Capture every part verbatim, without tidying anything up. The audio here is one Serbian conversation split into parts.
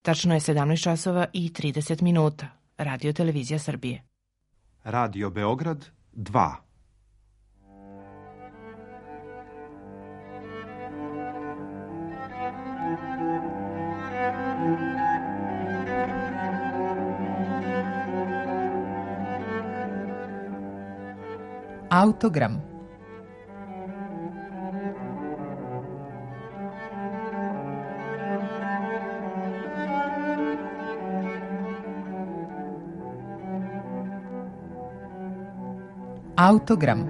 Tačno je sedamnaest časova i trideset minuta. Radio Televizija Srbije. Radio Beograd dva. Autogram. Autogram.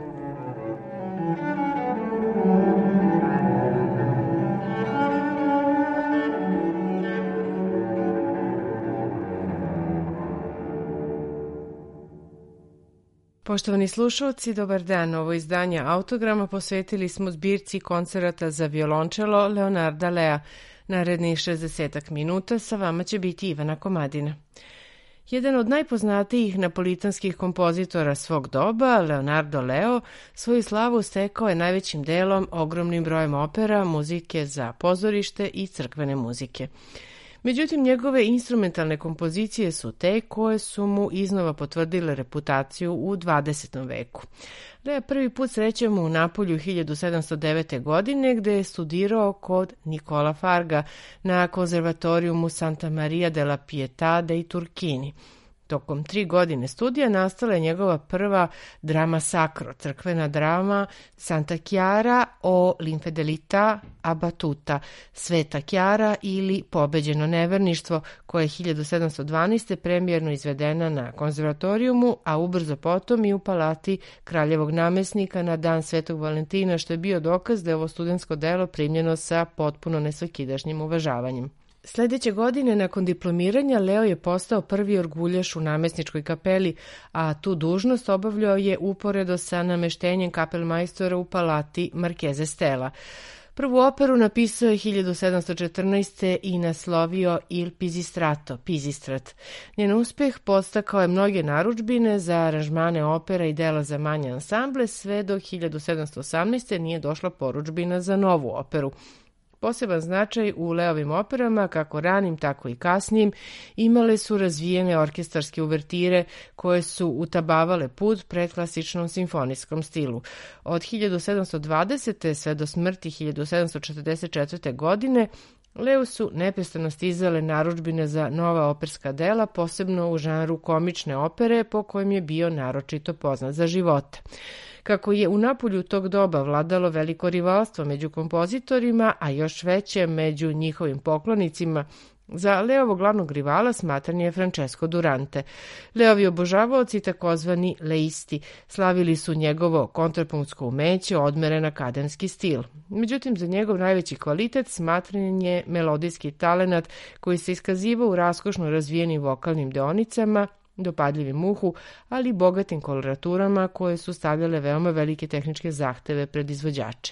Poštovani slušalci, dobar dan. Ovo izdanje Autograma posvetili smo zbirci koncerata za violončelo Leonarda Lea. Narednih šezdesetak minuta sa vama će biti Ivana Komadina. Jedan od najpoznatijih napolitanskih kompozitora svog doba, Leonardo Leo, svoju slavu stekao je najvećim delom ogromnim brojem opera, muzike za pozorište i crkvene muzike. Međutim, njegove instrumentalne kompozicije su te koje su mu iznova potvrdile reputaciju u dvadesetom veku. Lea prvi put srećemo u Napolju hiljadu sedamsto devete. godine, gde je studirao kod Nicola Farga na konzervatorijumu Santa Maria della Pietà dei Turchini. Tokom tri godine studija nastala je njegova prva drama sacro, crkvena drama Santa Chiara o l'infedelità abbattuta, Sveta Chiara ili Pobeđeno neverništvo, koje je hiljadu sedamsto dvanaeste. premijerno izvedena na konzervatorijumu, a ubrzo potom i u palati kraljevog namesnika na dan Svetog Valentina, što je bio dokaz da je ovo studentsko delo primljeno sa potpuno nesvakidašnjim uvažavanjem. Sledeće godine, nakon diplomiranja, Leo je postao prvi orguljaš u namesničkoj kapeli, a tu dužnost obavljao je uporedo sa nameštenjem kapelmajstora u palati Marchese Stella. Prvu operu napisao je hiljadu sedamsto četrnaeste. i naslovio Il Pisistrato, Pisistrat. Njen uspeh podstakao je mnoge narudžbine za aranžmane opera i dela za manje ansamble, sve do hiljadu sedamsto osamnaeste. nije došla porudžbina za novu operu. Poseban značaj u Leovim operama, kako ranim, tako i kasnijim, imale su razvijene orkestarske uvertire koje su utabavale put predklasičnom simfonijskom stilu. Od hiljadu sedamsto dvadesete. sve do smrti hiljadu sedamsto četrdeset četvrte. godine Leu su neprestano stizale narudžbine za nova operska dela, posebno u žanru komične opere, po kojem je bio naročito poznat za života. Kako je u Napolju tog doba vladalo veliko rivalstvo među kompozitorima, a još veće među njihovim poklonicima, za Leovog glavnog rivala smatran je Francesco Durante. Leovi obožavaoci, takozvani leisti, slavili su njegovo kontrapunktsko umeće, odmeren akademski stil. Međutim, za njegov najveći kvalitet smatran je melodijski talenat koji se iskazivao u raskošno razvijenim vokalnim deonicama, dopadljivim uhu, ali i bogatim koloraturama koje su stavljale veoma velike tehničke zahteve pred izvođače.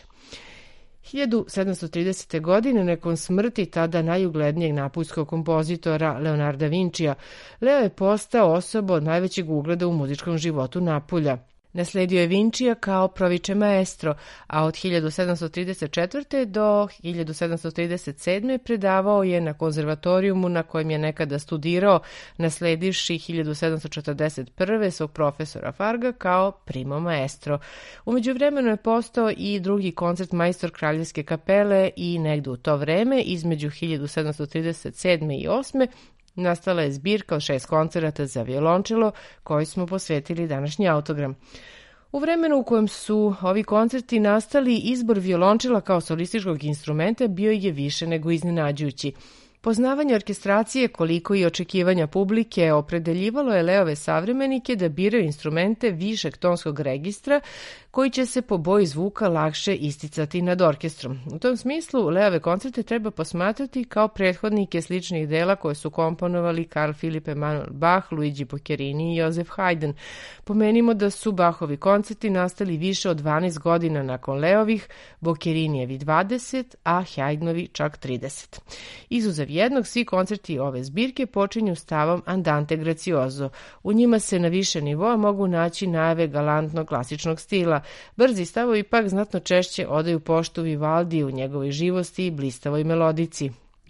hiljadu sedamsto tridesete. godine, nakon smrti tada najuglednijeg napoljskog kompozitora Leonarda Vinčija, Leo je postao osoba od najvećeg ugleda u muzičkom životu Napulja. Nasledio je Vinčija kao proviče maestro, a od hiljadu sedamsto trideset četvrte. do hiljadu sedamsto trideset sedme. predavao je na konzervatorijumu na kojem je nekada studirao, nasledivši hiljadu sedamsto četrdeset prve. svog profesora Farga kao primo maestro. U međuvremenu je postao i drugi koncertmajstor Kraljevske kapele i negde u to vreme, između hiljadu sedamsto trideset sedme. i osme. nastala je zbirka od šest koncerata za violončelo koji smo posvetili današnji Autogram. U vremenu u kojem su ovi koncerti nastali, izbor violončela kao solističkog instrumenta bio je više nego iznenađujući. Poznavanje orkestracije, koliko i očekivanja publike, opredeljivalo je Leove savremenike da biraju instrumente višeg tonskog registra koji će se po boji zvuka lakše isticati nad orkestrom. U tom smislu, Leove koncerte treba posmatrati kao prethodnike sličnih dela koje su komponovali Carl Philipp Emanuel Bach, Luigi Boccherini i Joseph Haydn. Pomenimo da su Bachovi koncerti nastali više od dvanaest godina nakon Leovih, Boccherinijevi dvadeset, a Haydnovi čak trideset. Izuzev jednog, svi koncerti ove zbirke počinju stavom Andante Grazioso. U njima se na više nivoa mogu naći najave galantnog klasičnog stila. Brzi stavovi pak znatno češće odaju poštu Vivaldi u njegovoj živosti i blistavoj melodici.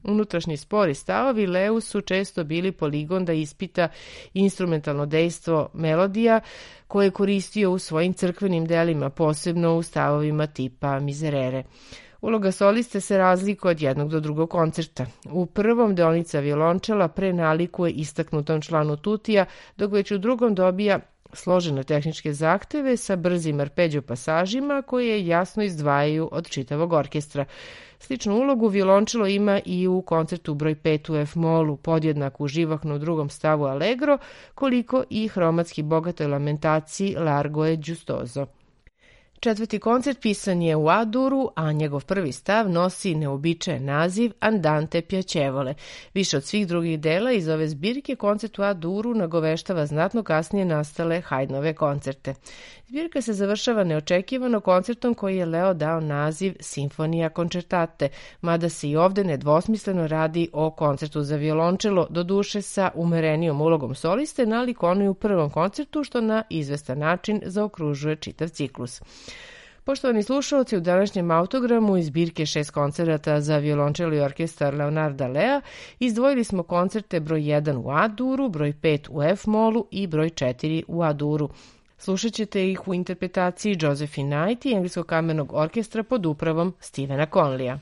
Unutrašnji spori stavovi Leu su često bili poligon da ispita instrumentalno dejstvo melodija koje je koristio u svojim crkvenim delima, posebno u stavovima tipa Miserere. Uloga soliste se razlikuje od jednog do drugog koncerta. U prvom deonica violončela prenalikuje istaknutom članu tutija, dok već u drugom dobija složene tehničke zahteve sa brzim arpeđo pasažima koje jasno izdvajaju od čitavog orkestra. Sličnu ulogu violončelo ima i u koncertu broj pet u F-molu, podjednako živahno u drugom stavu Allegro, koliko i hromatski bogatoj lamentaciji Largo e Giustoso. Četvrti koncert pisan je u A-duru, a njegov prvi stav nosi neobičajen naziv Andante piacevole. Više od svih drugih dela iz ove zbirke koncert u A-duru nagoveštava znatno kasnije nastale Haydnove koncerte. Zbirka se završava neočekivano koncertom koji je Leo dao naziv Sinfonija concertate, mada se i ovde nedvosmisleno radi o koncertu za violončelo, doduše sa umerenijom ulogom soliste, nalik onoj u prvom koncertu, što na izvestan način zaokružuje čitav ciklus. Poštovani slušalci, u današnjem autogramu iz zbirke šest koncerata za violončelo i orkestar Leonarda Lea izdvojili smo koncerte broj jedan u A-duru, broj pet u F-molu i broj četiri u A-duru. Slušat ćete ih u interpretaciji Josephine Knight i Engleskog kamernog orkestra pod upravom Stevena Conleya.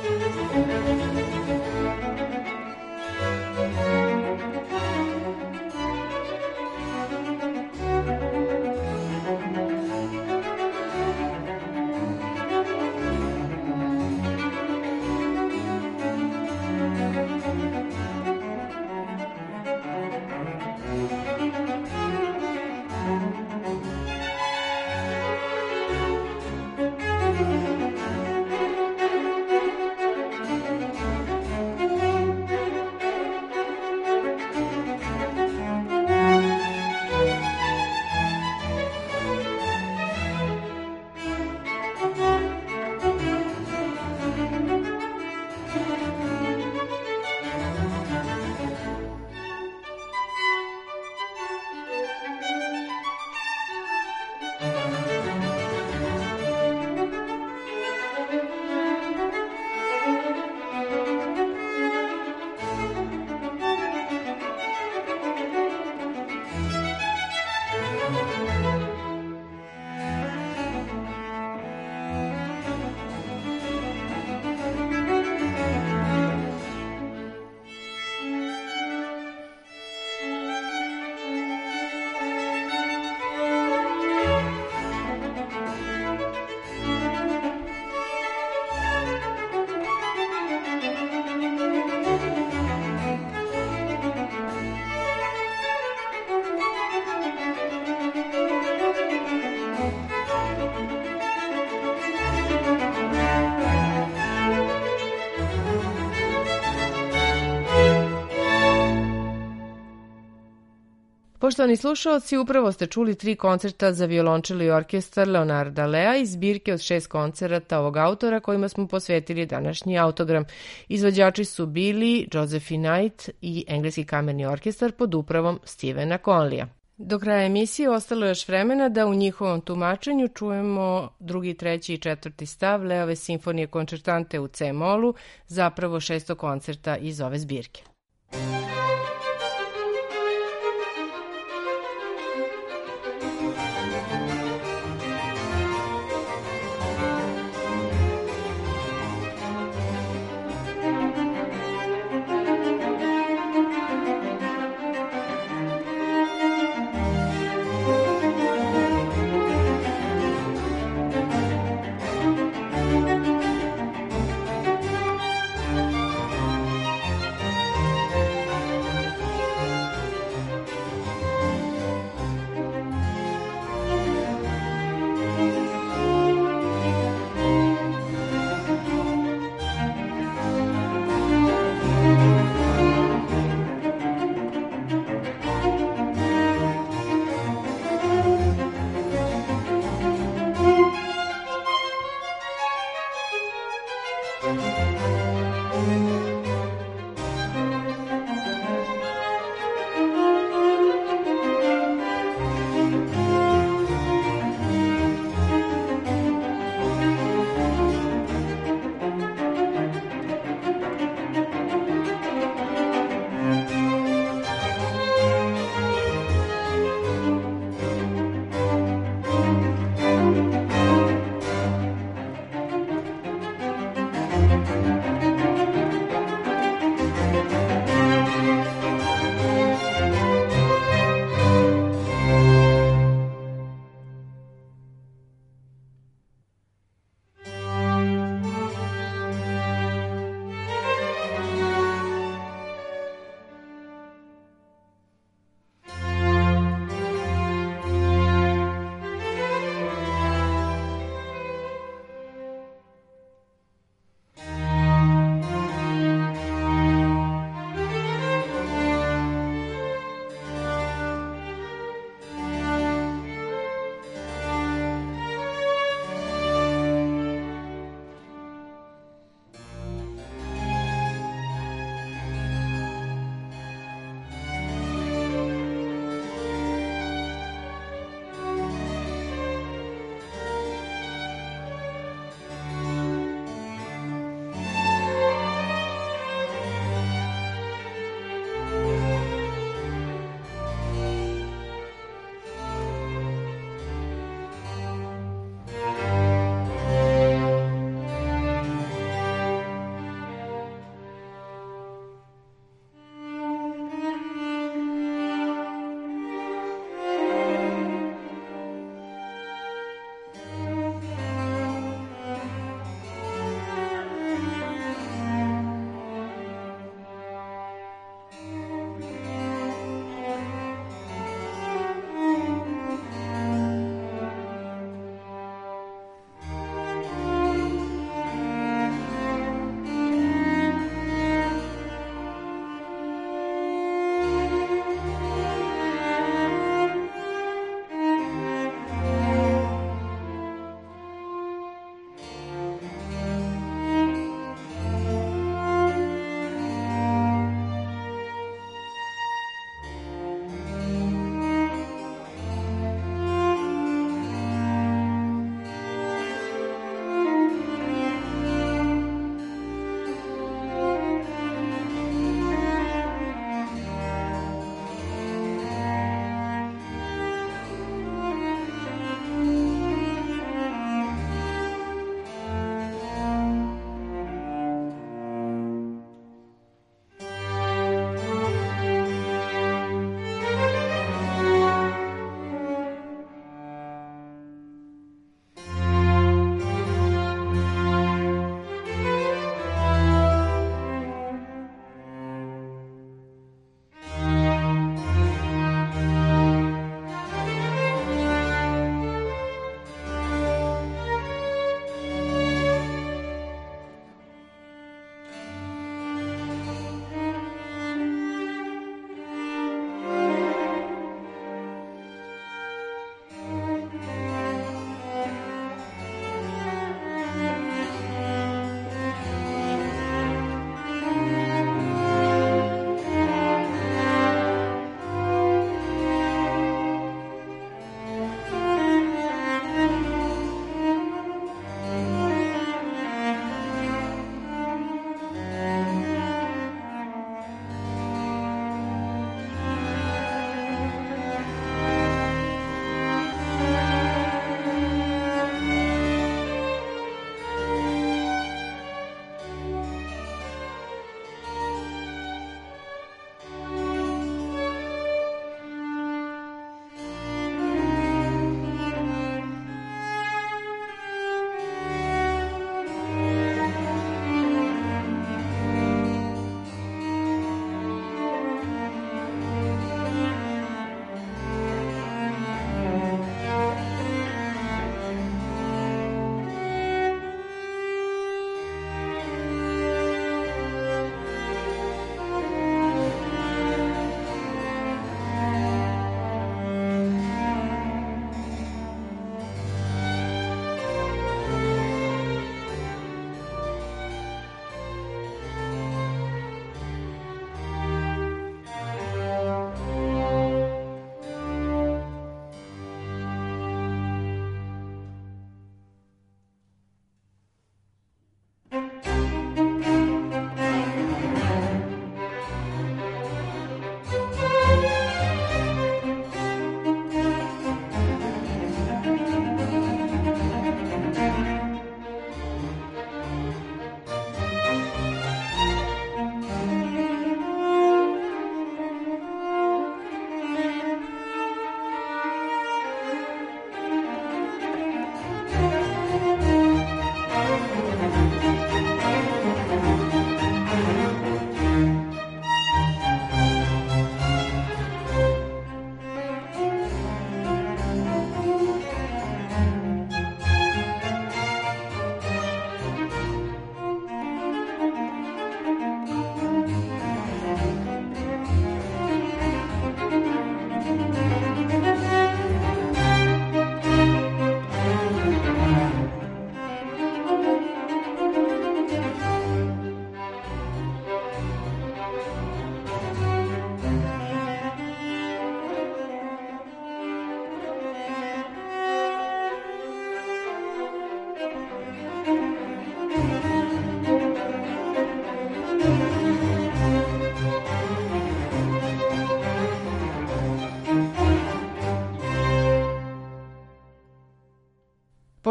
Poštovani slušalci, upravo ste čuli tri koncerta za violončelo i orkestar Leonarda Lea iz zbirke od šest koncerata ovog autora kojima smo posvetili današnji autogram. Izvođači su bili Josephine Knight i Engleski kamerni orkestar pod upravom Stevena Conleya. Do kraja emisije ostalo je još vremena da u njihovom tumačenju čujemo drugi, treći i četvrti stav Leove simfonije koncertante u C-molu, zapravo šesto koncerta iz ove zbirke.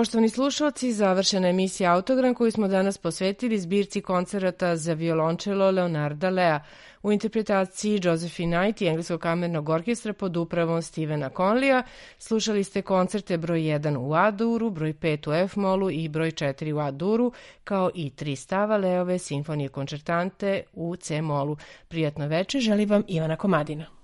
Poštovani slušalci, završena emisija Autogram koju smo danas posvetili zbirci koncerata za violončelo Leonarda Lea u interpretaciji Josephine Knight i Engleskog kamernog orkestra pod upravom Stevena Conleya. Slušali ste koncerte broj jedan u A-duru, broj pet u F-molu i broj četiri u A-duru, kao i tri stava Leove simfonije koncertante u C-molu. Prijatno večer, želim vam Ivana Komadina.